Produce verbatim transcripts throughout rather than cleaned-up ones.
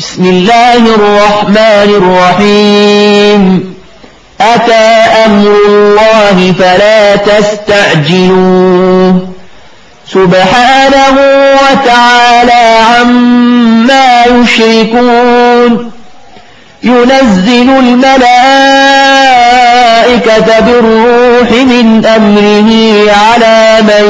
بسم الله الرحمن الرحيم أتى أمر الله فلا تستعجلوه سبحانه وتعالى عما يشركون ينزل الملائكة بالروح من أمره على من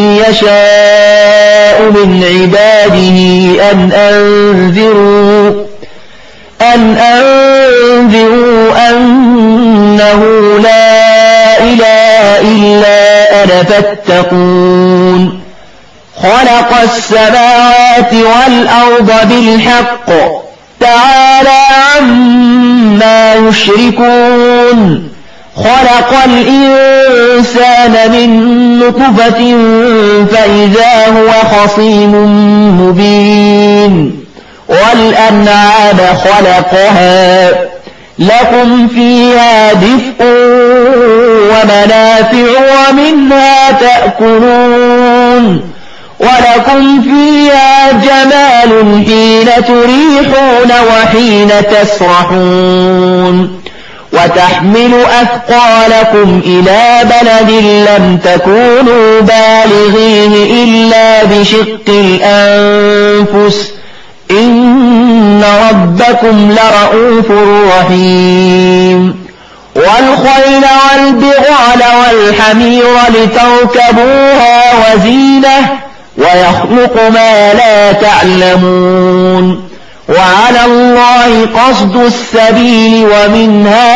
يشاء من عباده أن أنذروا أن أنذروا أنه لا إله إلا أنا فاتقون خلق السماوات والأرض بالحق تعالى عما يشركون خلق الإنسان من نطفة فإذا هو خصيم مبين والأنعام خلقها لكم فيها دفء ومنافع ومنها تأكلون ولكم فيها جمال حين تريحون وحين تسرحون وتحمل أثقالكم إلى بلد لم تكونوا بالغيه إلا بشق الأنفس إن ربكم لرؤوف رحيم والخيل والبغال والحمير لتركبوها وزينة ويخلق ما لا تعلمون وعلى الله قصد السبيل ومنها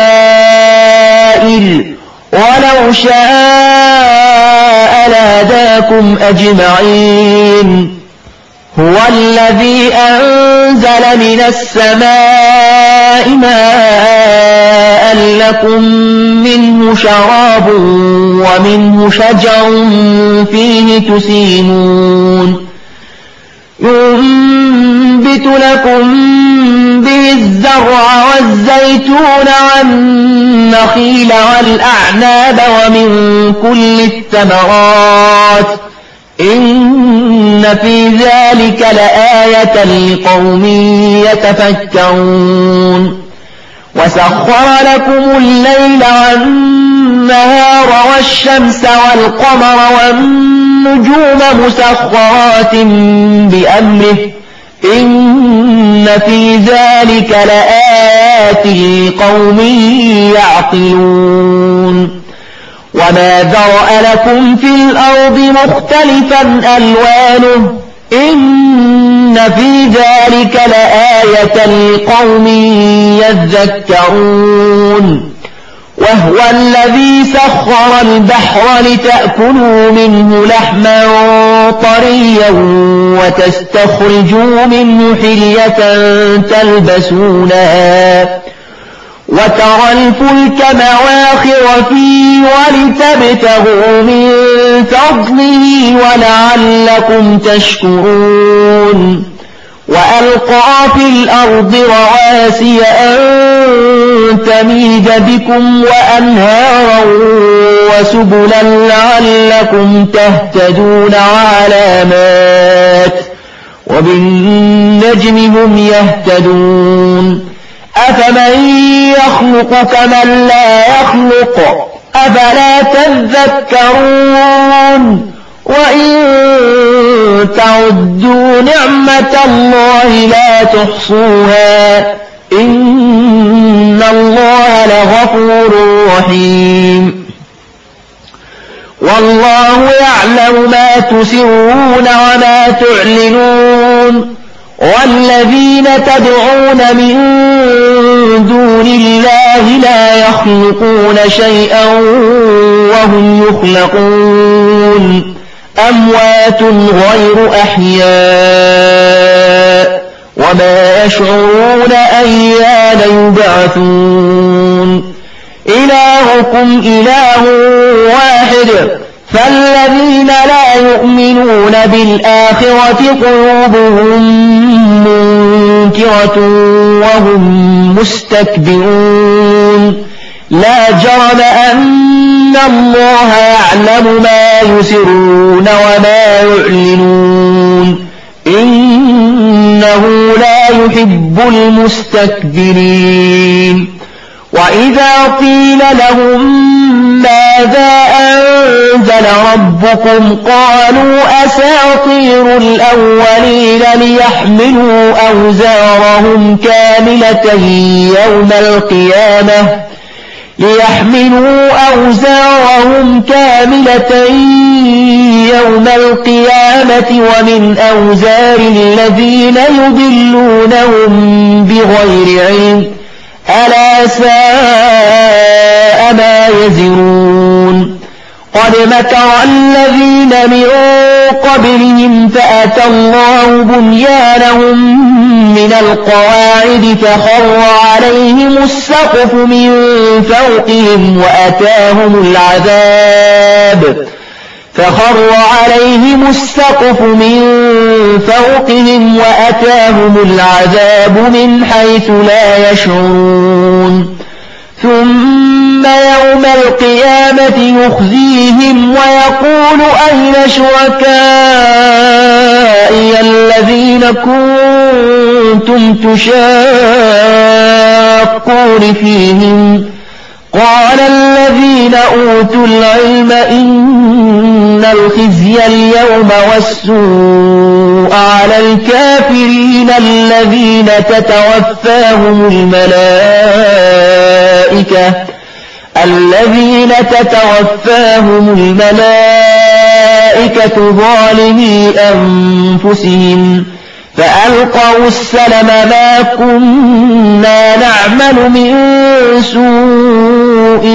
جائر ولو شاء لهداكم أجمعين هو الذي أنزل من السماء ماء لكم منه شراب ومنه شجر فيه تسيمون ينبت لكم به الزرع والزيتون والنخيل والأعناب ومن كل الثمرات إن في ذلك لآية لقوم يتفكرون وسخر لكم الليل والنهار والشمس والقمر والنجوم مسخرات بأمره إن في ذلك لآيات لقوم يعقلون وما ذرأ لكم في الأرض مختلفا ألوانه إن في ذلك لآية لقوم يذكرون وهو الذي سخر البحر لتأكلوا منه لحما طريا وتستخرجوا منه حلية تلبسونها وترى الفلك مواخر فيه ولتبتغوا من فضله ولعلكم تشكرون وألقى في الأرض رواسي أن تميد بكم وأنهارا وسبلا لعلكم تهتدون وعلامات وبالنجم هم يهتدون أفمن يخلق كمن لا يخلق أفلا تذكرون وإن تعدوا نعمة الله لا تحصوها إن الله لغفور رحيم والله يعلم ما تسرون وما تعلنون والذين تدعون من دون الله لا يخلقون شيئا وهم يخلقون أموات غير أحياء وما يشعرون أيان يبعثون إلهكم إله واحد فالذين لا يؤمنون بالآخرة قلوبهم منكرة وهم مستكبرون لا جرم أن الله يعلم ما يسرون وما يعلنون إن إنه لا يحب المستكبرين وإذا قيل لهم ماذا أنزل ربكم قالوا أساطير الأولين ليحملوا أوزارهم كاملة يوم القيامة ليحملوا أوزارهم كاملة يوم القيامة ومن أوزار الذين يضلونهم بغير علم ألا ساء ما يزرون قد مكر الذين من قبلهم فأتى الله بنيانهم من القواعد فخر عليهم السقف من فوقهم وأتاهم العذاب فخر عليهم السقف من فوقهم وأتاهم العذاب من حيث لا يشعرون ثم يوم القيامة يخزيهم ويقول أين شركائي الذين كنتم تشاقون فيهم قال الذين أوتوا العلم إن الخزي اليوم والسوء على الكافرين الذين تتوفاهم الملائكة الذين تتوفاهم الملائكة ظالمي أنفسهم فألقوا السلم ما كنا نعمل من سوء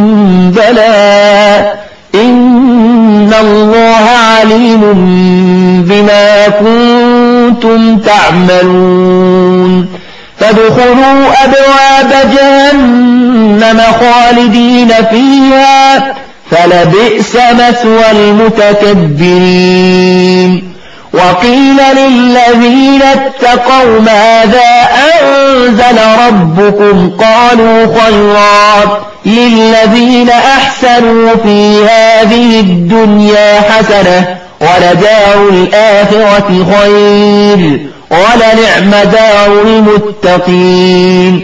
بلى إن الله عليم بما كنتم تعملون فادخلوا أبواب جهنم خالدين فيها فلبئس مثوى المتكبرين وقيل للذين اتقوا ماذا أنزل ربكم قالوا خيرا للذين أحسنوا في هذه الدنيا حسنة ولدار الآخرة خير ولنعم دار المتقين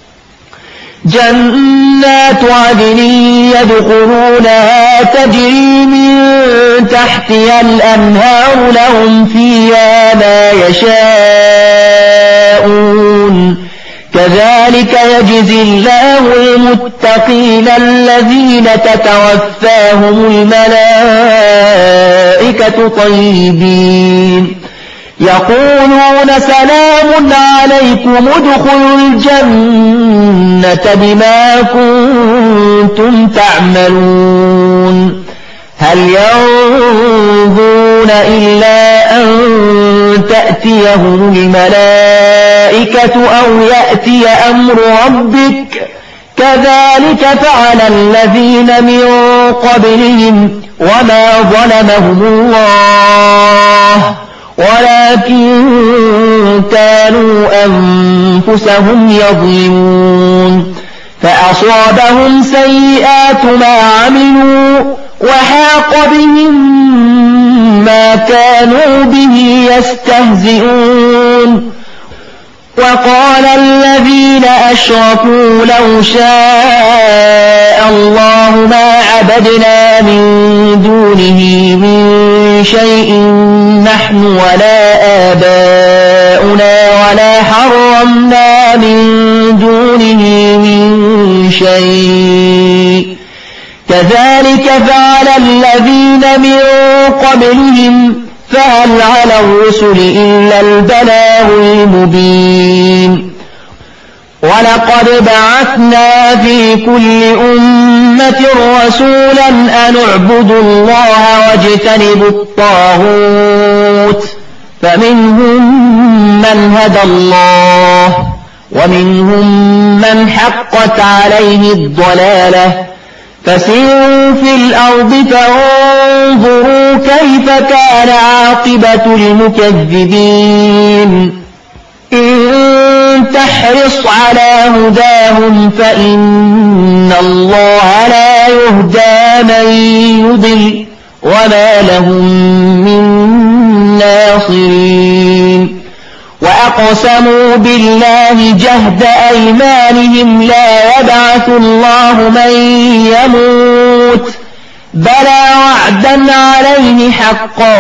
جنات عدن يدخلونها تجري من تحتها الأنهار لهم فيها ما يشاءون كذلك يجزي الله المتقين الذين تتوفاهم الملائكة طيبين يقولون سلام عليكم ادخلوا الجنة بما كنتم تعملون هل ينظرون إلا أن تأتيهم الملائكة أو يأتي أمر ربك كذلك فعل الذين من قبلهم وما ظلمهم الله ولكن كانوا أنفسهم يظلمون فأصابهم سيئات ما عملوا وحاق بهم ما كانوا به يستهزئون وقال الذين أشركوا لو شاء الله ما عبدنا من دونه من شيء نحن ولا آباؤنا ولا حرمنا من دونه من شيء كذلك فعل الذين من قبلهم فهل على الرسل إلا البلاغ المبين ولقد بعثنا في كل أمة رسولا أن اعبدوا الله واجتنبوا الطاغوت فمنهم من هدى الله ومنهم من حقت عليه الضلالة فسيروا في الأرض فانظروا كيف كان عاقبة المكذبين إن تحرص على هداهم فإن الله لا يهدى من يضل وما لهم من ناصرين وأقسموا بالله جهد أيمانهم لا يبعث الله من يموت بلى وعدا عليه حقا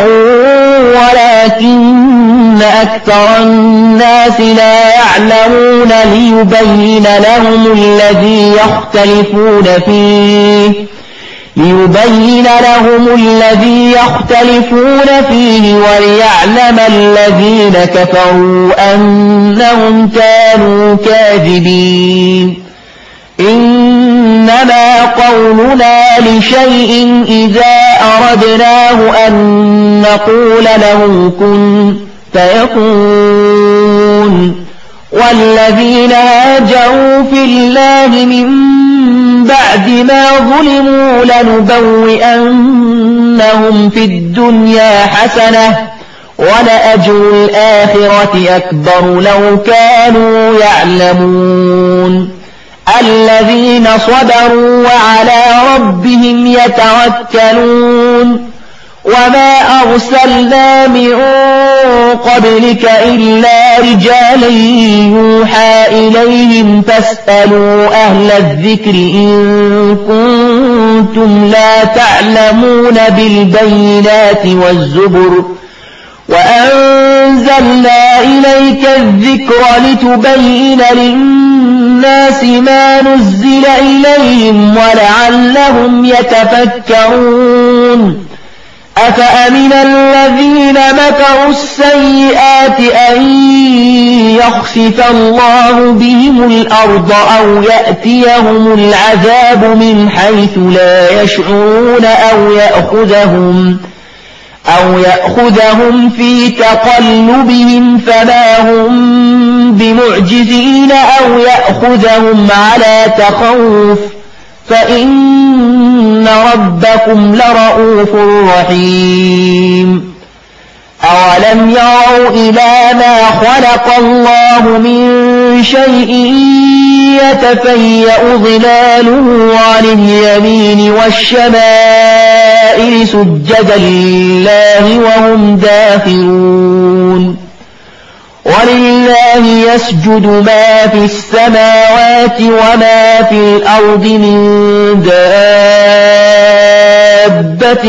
ولكن أكثر الناس لا يعلمون ليبين لهم الذي يختلفون فيه ليبين لهم الذي يختلفون فيه وليعلم الذين كفروا أنهم كانوا كاذبين إنما قولنا لشيء إذا أردناه أن نقول له كن فيكون والذين هاجروا في الله من بعد ما ظلموا لنبوئنهم في الدنيا حسنة ولأجر الآخرة أكبر لو كانوا يعلمون الذين صبروا وعلى ربهم يتوكلون وما أرسلنا من قبلك إلا رجالا يوحى إليهم فاسألوا أهل الذكر إن كنتم لا تعلمون بالبينات والزبر وأنزلنا إليك الذكر لتبين للناس ما نزل إليهم ولعلهم يتفكرون أفأمن الذين مكروا السيئات أن يخسف الله بهم الأرض أو يأتيهم العذاب من حيث لا يشعرون أو يأخذهم أو يأخذهم في تقلبهم فما هم بمعجزين أو يأخذهم على تخوف فإن ربكم لرؤوف رحيم أولم يروا إلى ما خلق الله من شيء يتفيأ ظلاله عن اليمين والشمائل سجدا لله وهم داخرون ولله يسجد ما في السماوات وما في الأرض من دابة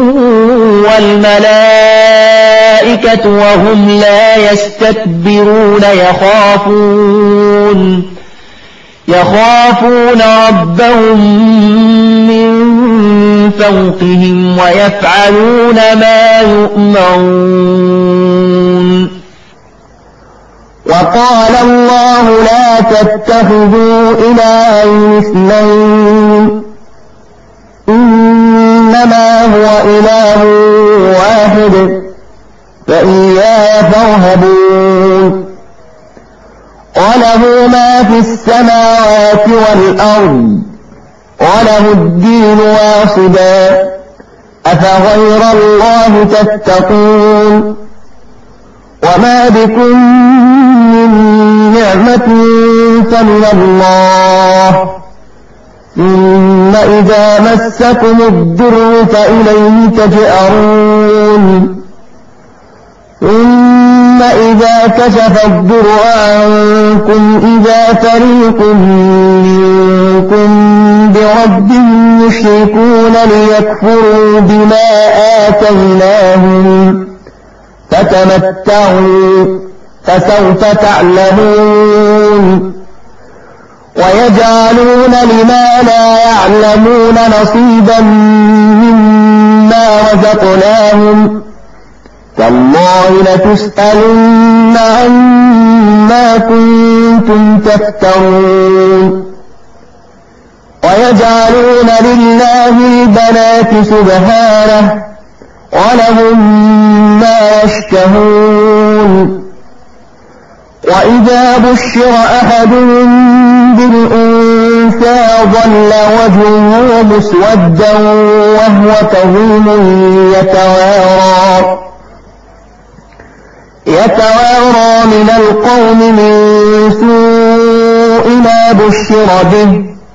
والملائكة وهم لا يستكبرون يخافون يخافون ربهم من فوقهم ويفعلون ما يؤمرون وقال الله لا تتخذوا إلهين اثنين إنما هو إله واحد فإياي فارهبون وله ما في السماوات والأرض وله الدين واصبا أفغير الله تتقون وما بكم من نعمة فمن الله ثم إذا مسكم الضر فإليه تجأرون ثم إذا كشف الضر عنكم إذا فريق منكم بربهم يشركون ليكفروا بما آتيناهم فتمتعوا فسوف تعلمون ويجعلون لما لا يعلمون نصيبا مما رزقناهم تالله لتسألن عما كنتم تفترون ويجعلون لله البنات سبحانه ولهم ما يشتهون وإذا بشر أحدهم بالأنثى ظل وجهه مسودا وهو كظيم يتوارى يتوارى من القوم من سوء ما بشر به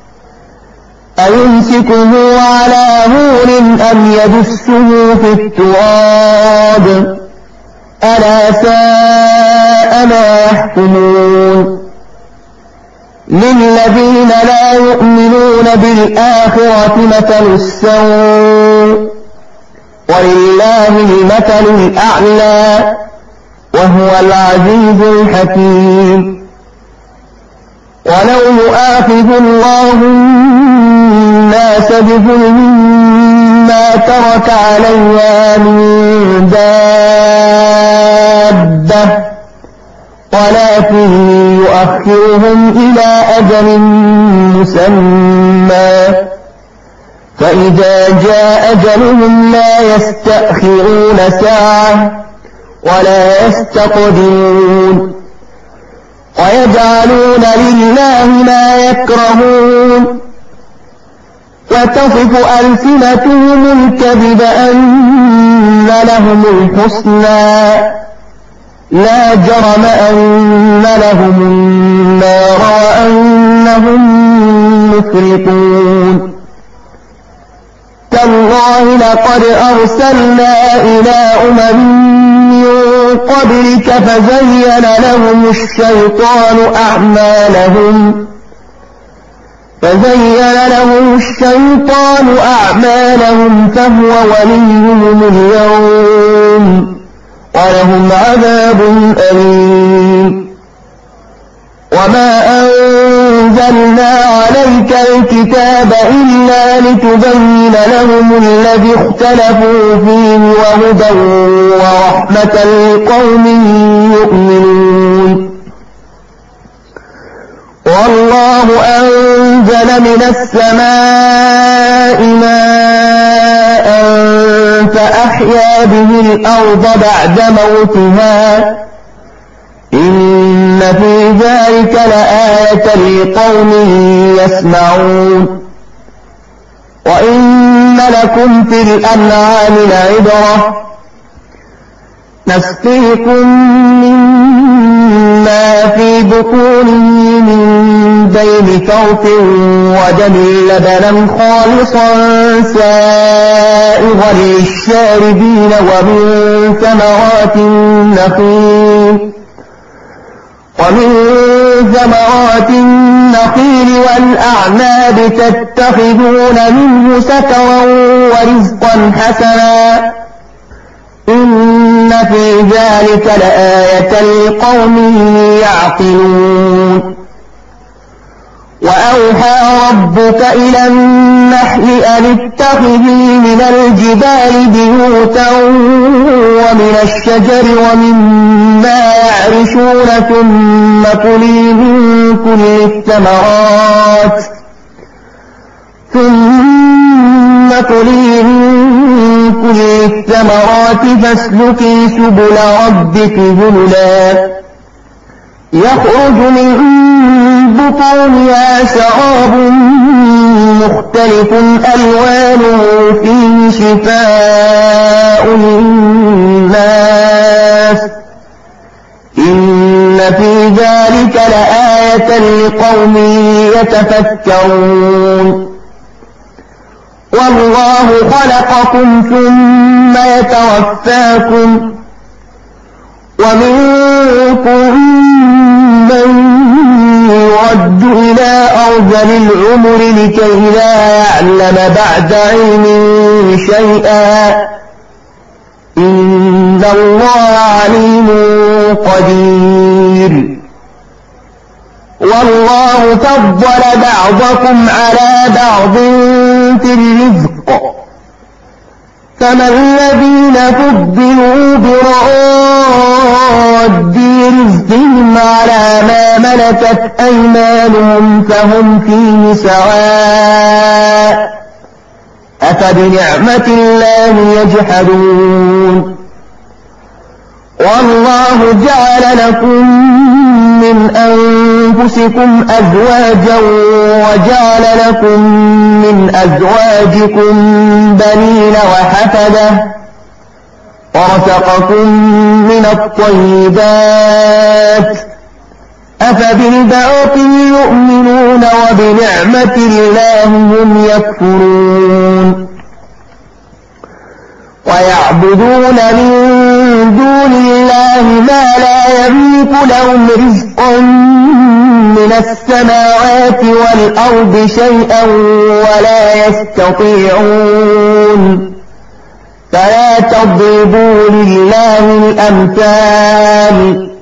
أيمسكه على هون أم يدسه في التراب ألا ساء ساء ما يحكمون للذين لا يؤمنون بالآخرة مثل السوء ولله المثل الأعلى وهو العزيز الحكيم ولو يؤاخذ الله الناس بظلمهم ما ترك عليها من دابة ولكن يؤخرهم إلى أجل مسمى فإذا جاء أجلهم لا يستأخرون ساعة ولا يستقدمون ويجعلون لله ما يكرهون وتصف ألسنتهم الكذب أن لهم الحسنى لا جرم أن لهم النار وأنهم مفرطون تالله لقد أرسلنا إلى أمم من قبلك فزين لهم الشيطان أعمالهم فزين لهم الشيطان أعمالهم فهو وليهم اليوم ولهم عذاب أليم وما أنزلنا عليك الكتاب إلا لتبين لهم الذي اختلفوا فيه وهدى ورحمة لقوم يؤمنون والله أنزل من السماء ماء فأحيا به الأرض بعد موتها إن في ذلك لآية لقوم يسمعون وإن لكم في الأنعام لعبرة نسقيكم مما في بطونه من بين فرث ودم لبنا خالصا سائغا للشاربين ومن ثمرات النخيل ومن ثمرات النخيل والأعناب تتخذون منه سكرا ورزقا حسنا إن في ذلك لآية لقوم يعقلون وأوحى ربك إلى النحل أن اتخذي من الجبال بيوتا ومن الشجر ومما يعرشون ثم كلي من كل الثمرات ثم كلي من كل الثمرات فاسلكي سبل ربك ذللا يخرج من بطونها شراب مختلف ألوانه فيه شفاء للناس إن في ذلك لآية لقوم يتفكرون والله خلقكم ثم يتوفاكم ومنكم من يرد إلى أرذل العمر لكي لا يعلم بعد علم شيئا إن الله عليم قدير والله فضل بعضكم على بعض في الرزق فما الذين فضلوا براد رزقهم على ما ملكت أيمانهم فهم فيه سواء أفبنعمة الله يجحدون والله جعل لكم من أنفسكم أزواجا وجعل لكم من أزواجكم بنين وحفدة ورزقكم من الطيبات أفبالباطل يؤمنون وبنعمة الله هم يكفرون ويعبدون من دون الله الله ما لا يملك لهم رزقا من السماوات والأرض شيئا ولا يستطيعون فلا تضربوا لله الأمثال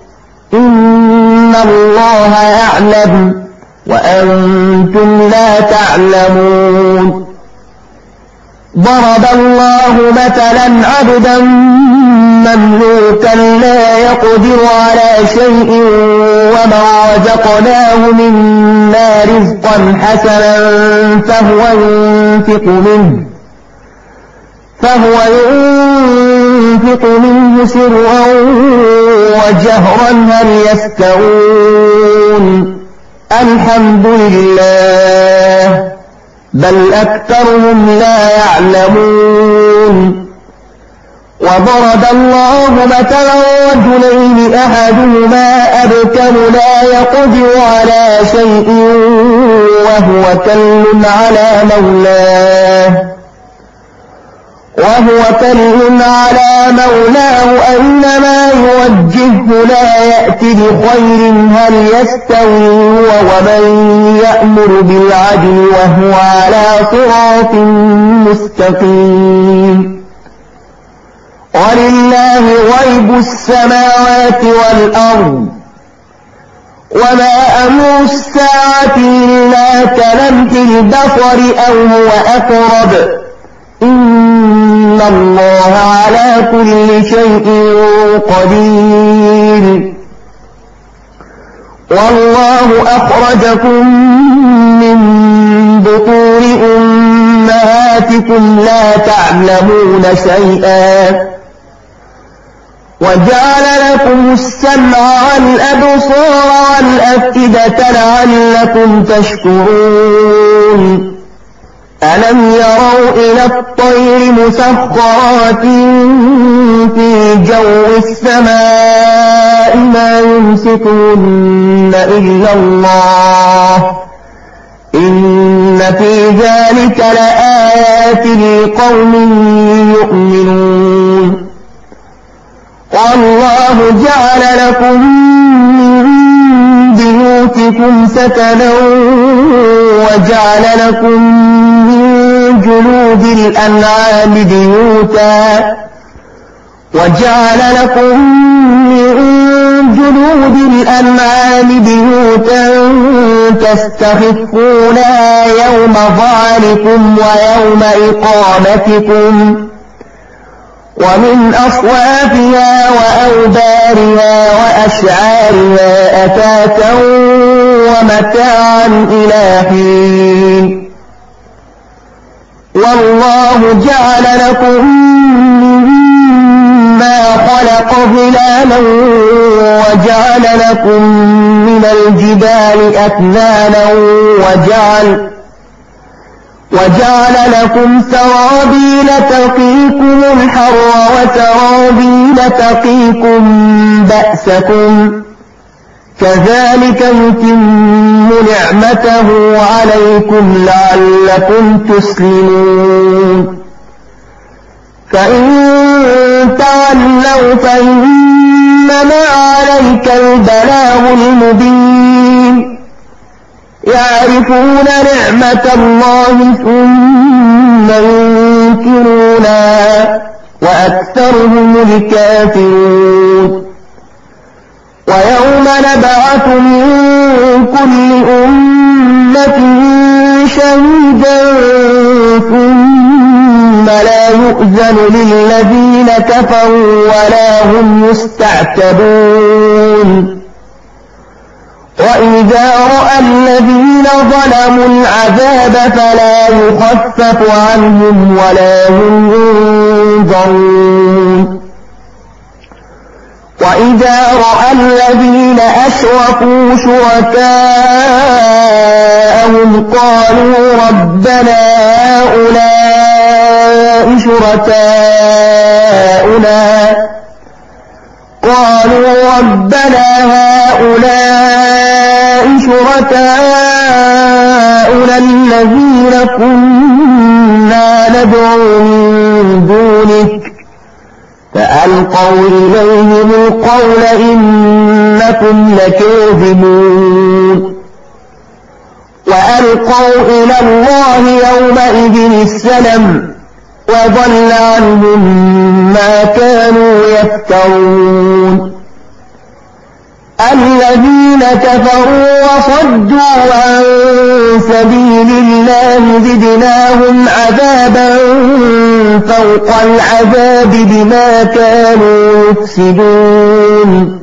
إن الله يعلم وأنتم لا تعلمون ضرب الله مثلا عبدا مملوكا لا يقدر على شيء ومن رزقناه منا رزقا حسنا فهو ينفق منه فهو ينفق منه سرا وجهرا هل يستوون الحمد لله بل أكثرهم لا يعلمون وضرب الله مثلا رجلين أحدهما أبكم لا يقدر على شيء وهو كل على مولاه وهو كل على مولاه أينما يوجهه لا يأتي بخير هل يستوي هو ومن يأمر بالعدل وهو على صراط مستقيم ولله غيب السماوات والأرض وما أمر الساعة إلا كلمح البصر أو هو أقرب إن الله على كل شيء قدير والله أخرجكم من بطون أمهاتكم لا تعلمون شيئا وجعل لكم السمع والأبصار والأفئدة لعلكم تشكرون ألم يروا إلى الطير مسخرات في جو السماء ما يمسكهن إلا الله إن في ذلك لآيات لقوم يؤمنون والله جعل لكم من بيوتكم سكنا وجعل لكم من جلود الأنعام بيوتا وجعل لكم من جلود الأنعام بيوتا تستخفونها يوم ظعنكم ويوم إقامتكم ومن أصوافها وأوبارها وأشعارها أثاثا ومتاعا إلى حين والله جعل لكم مما خلق ظلالا وجعل لكم من الجبال أكنانا وجعل وجعل لكم سرابيل تقيكم الحر وسرابيل تقيكم بأسكم كذلك يتم نعمته عليكم لعلكم تسلمون فإن تولوا فإنما عليك البلاغ المبين يعرفون نعمة الله ثم ينكرونها وأكثرهم الكافرون ويوم نبعث من كل أمة شهيدا ثم لا يؤذن للذين كفروا ولا هم يستعتبون وإذا رأى الذين ظلموا العذاب فلا يخفف عنهم ولا هم ينظرون وإذا رأى الذين أشركوا شركاءهم قالوا ربنا هؤلاء شركاؤنا قالوا ربنا هؤلاء شركاؤنا الذين كنا ندعو من دونك فألقوا وألقوا إليهم القول إنكم لكاذبون وألقوا إلى الله يومئذ السلم وضل عنهم ما كانوا يفترون الذين كفروا وصدوا عن سبيل الله زدناهم عذابا فوق العذاب بما كانوا يفسدون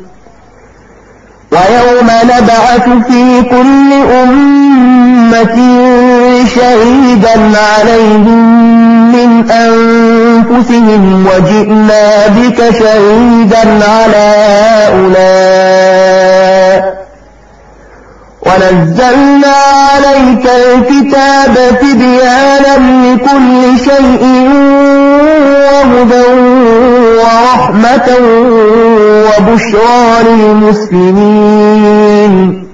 ويوم نبعث في كل أمة شهيدا عليهم من أنفسهم وجئنا بك شهيدا على هؤلاء ونزلنا عليك الكتاب تبيانا لكل شيء وهدى ورحمة وبشرى للمسلمين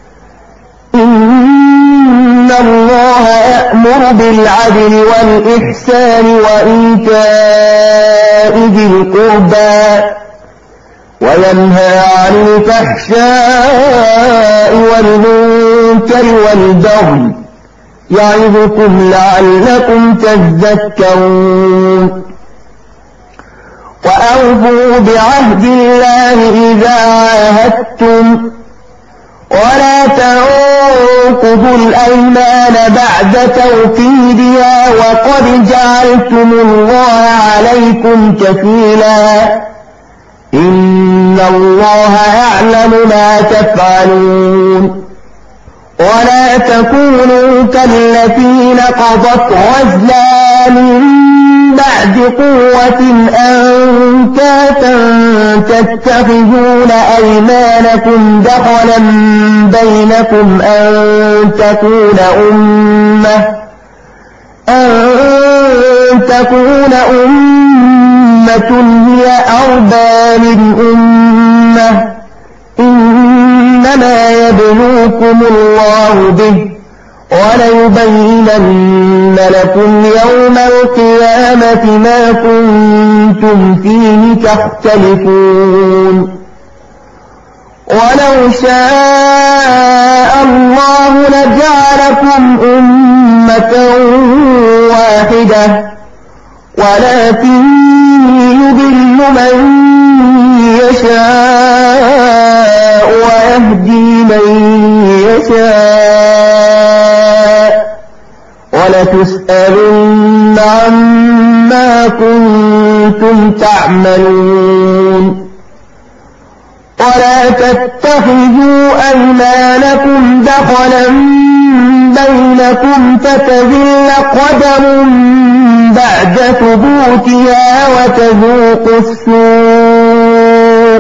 إن الله يأمر بالعدل والإحسان وإيتاء ذي القربى وينهى عن الفحشاء والمنكر والبغي يعظكم لعلكم تذكرون وأوفوا بعهد الله إذا عاهدتم ولا تنقضوا الأيمان بعد توكيدها وقد جعلتم الله عليكم كفيلا إن الله يعلم ما تفعلون ولا تكونوا كالتي نقضت غزلا من بعد قوة أنكاثا تتخذون أيمانكم دخلا بينكم أن تكون أمة أن تكون أمة هي أربى من أمة إنما يبلوكم الله به وليبينن لكم يوم القيامة ما كنتم فيه تختلفون ولو شاء الله لجعلكم أمة واحدة ولكن يضل من يشاء ويهدي من يشاء ولتسألن عما كنتم تعملون ولا تتخذوا أيمانكم دخلا بينكم فتذل قدم بعد ثبوتها وتذوقوا السوء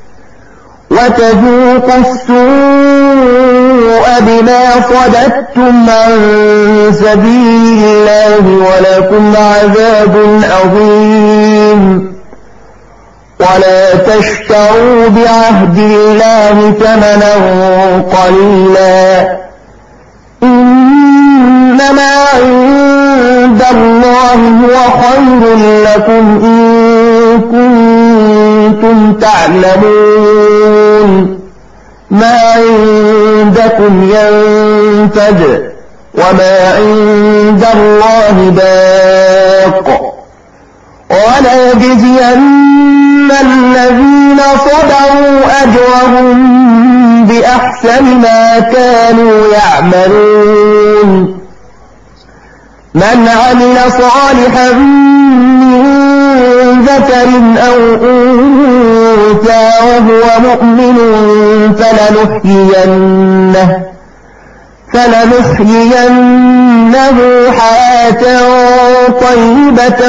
وتذوقوا السوء بما صددتم عن سبيل الله ولكم عذاب عظيم ولا تشتروا بعهد الله ثمنا قليلا إنما عند الله هو خير لكم إن كنتم تعلمون ما عندكم ينفد وما عند الله باق وليجزين الذين صبروا أجرهم بأحسن ما كانوا يعملون من عمل صالحا من ذكر أو أنثى وهو مؤمن فلنحيينه فلنحيينه حياة طيبة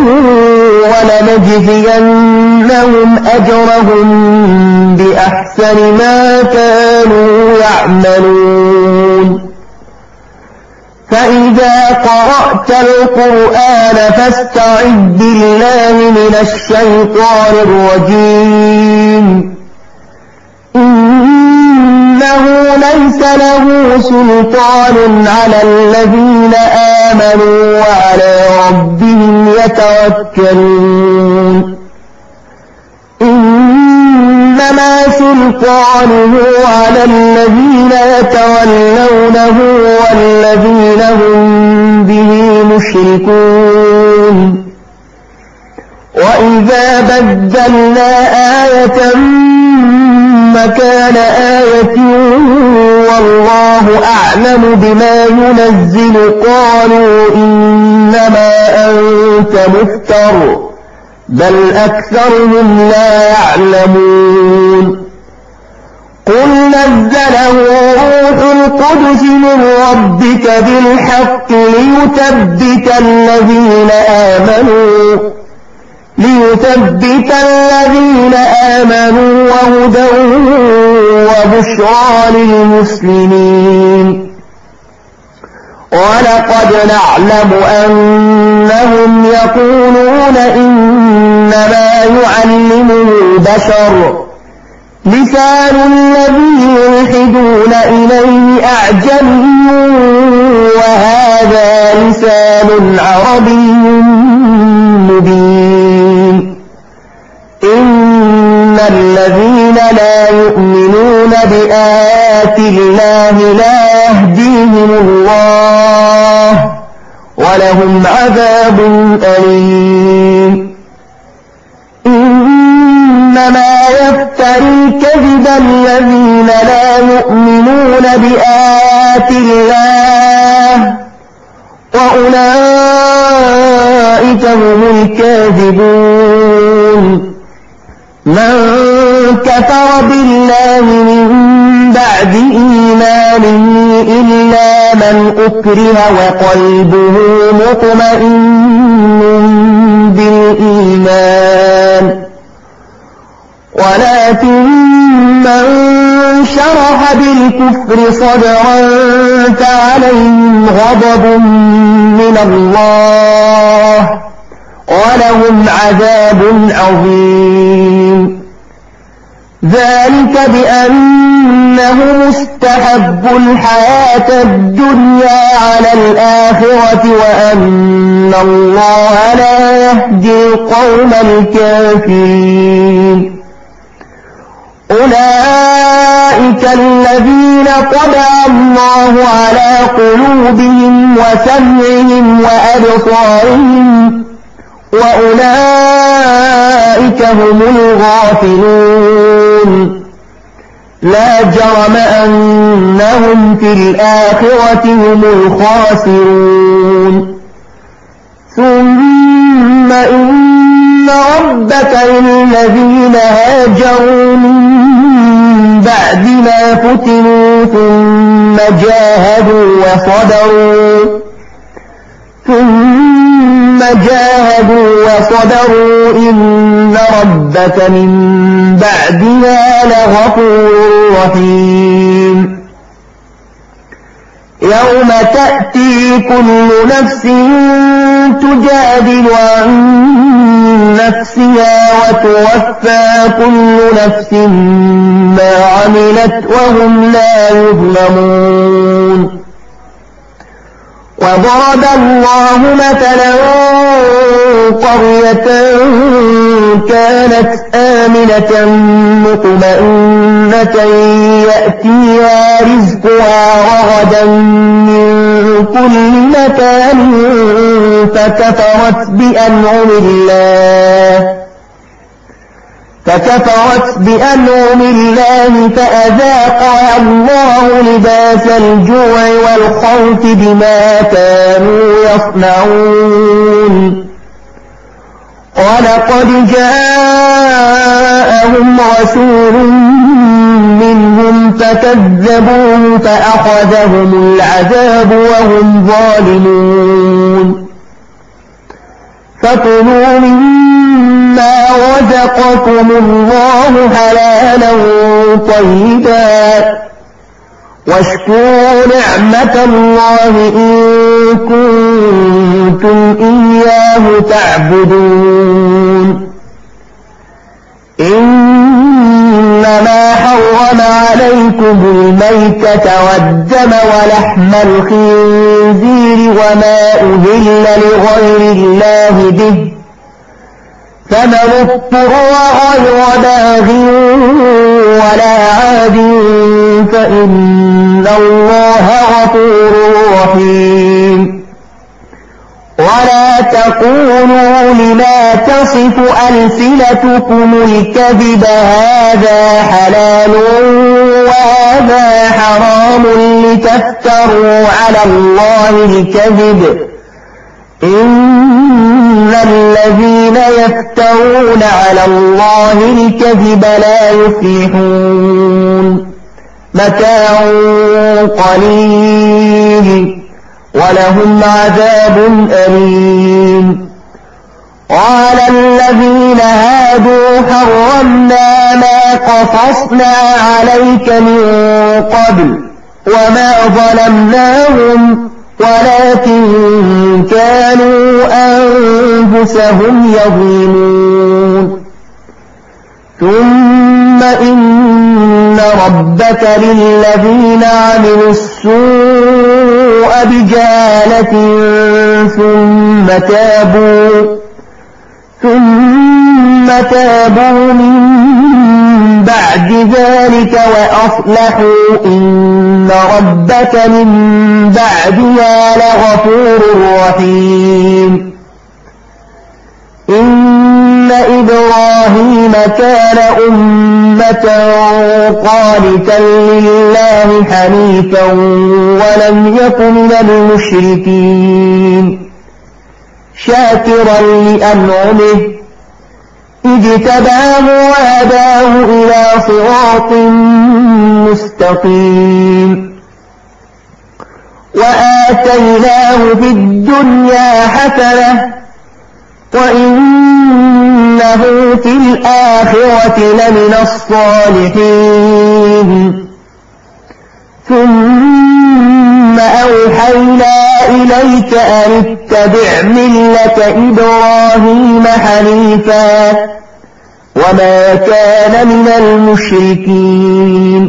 ولنجزينهم أجرهم بأحسن ما كانوا يعملون فإذا قرأت القرآن فاستعذ بالله من الشيطان الرجيم إنه ليس له سلطان على الذين آمنوا وعلى ربهم يتوكلون سلطانه على الذين يتولونه والذين هم به مشركون وإذا بدلنا آية مكان آية والله أعلم بما ينزل قالوا إنما أنت مفتر بل أكثرهم لا يعلمون قل نزله روح القدس من ربك بالحق ليثبت الذين آمنوا ليثبت الذين آمنوا وهدى وبشرى للمسلمين ولقد نعلم أنهم يقولون إنما يعلمه بشر لسان الذي يلحدون إليه أعجمي وهذا لسان عربي مبين إن الذين لا يؤمنون بآيات الله لا يهديهم الله ولهم عذاب أليم إنما يفتري الكذب الذين لا يؤمنون بآيات الله وأولئك هم الكاذبون من كفر بالله من بعد إيمانه إلا من أكره وقلبه مطمئن بالإيمان ولكن من شرح بالكفر صدرا فعليهم غضب من الله ولهم عذاب عظيم ذلك بأنهم استحبوا الحياة الدنيا على الآخرة وأن الله لا يهدي القوم الكافرين أولئك الذين طبع الله على قلوبهم وسمعهم وأبصارهم وأولئك هم الغافلون لا جرم أنهم في الآخرة هم الخاسرون ثم إن ربك للذين هاجروا من بعد ما فتنوا ثم جاهدوا وصبروا ثم جاهدوا وصبروا إن ربك من بعدها لغفور رحيم يوم تأتي كل نفس تجادل عن نفسها وتوفى كل نفس ما عملت وهم لا يظلمون وضرب الله مثلا قرية كانت آمنة مطمئنة يأتيها رزقها رغدا من كل مكان فكفرت بأنعم الله فكفرت بأنعم الله فأذاقها الله لباس الجوع والخوف بما كانوا يصنعون ولقد جاءهم رسول منهم فكذبوه فأخذهم العذاب وهم ظالمون فكلوا مما رزقكم الله حلالا طيبا واشكروا نعمة الله إن كنتم إياه تعبدون إنما حرم عليكم الميتة والدم ولحم الخنزير وما أهل لغير الله به فمن اضطر غير باغ ولا عاد فإن الله غفور رحيم ولا تقولوا لما تصف ألسنتكم الكذب هذا حلال وهذا حرام لتفتروا على الله الكذب إن الذين يفترون على الله الكذب لا يفلحون متاع قليل ولهم عذاب أليم قال الذين هادوا حرمنا ما قصصنا عليك من قبل وما ظلمناهم ولكن كانوا أنفسهم يظلمون ثم إن ربك للذين عملوا السوء بجهالة ثم تابوا ثم تابوا من بعد ذلك وأصلحوا إن ربك من بعدها لغفور رحيم إن إبراهيم كان أمة قانتا لله حنيفا ولم يك من المشركين شاكرا لأنعمه اجتباه وهداه إلى صراط مستقيم وآتيناه في الدنيا حسنة وإنه في الآخرة لمن الصالحين ثم أوحينا إليك أن اتبع ملة إبراهيم حنيفا وما كان من المشركين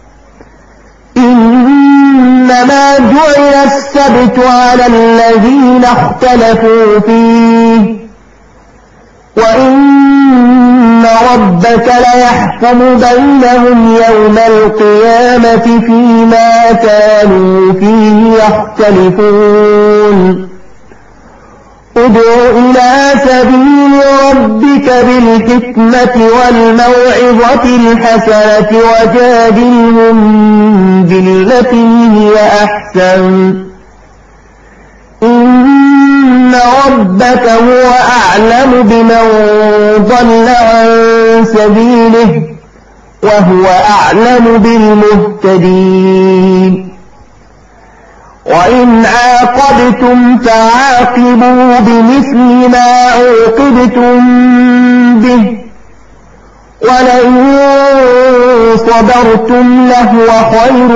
إنما جعل السبت على الذين اختلفوا فيه وإن ربك ليحكم بينهم يوم القيامة فيما كانوا فيه يختلفون ادع إلى سبيل ربك بالحكمة والموعظة الحسنة وجادلهم بالتي هي أحسن إن ربك هو أعلم بمن ضل عن سبيله وهو أعلم بالمهتدين وإن عاقبتم فعاقبوا بمثل ما عوقبتم به ولئن صبرتم لهو خير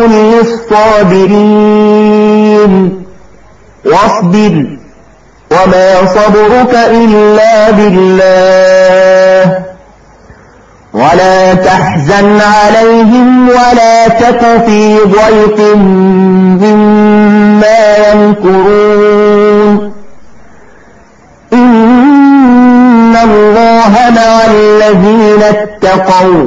للصابرين واصبر وما صبرك إلا بالله ولا تحزن عليهم ولا تك في ضيق مما يمكرون إن الله مع الذين اتقوا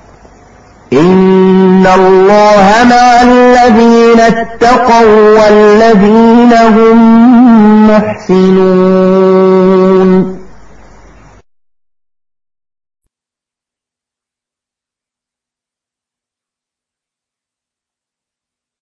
إن الله مع الذين اتقوا والذين هم محسنون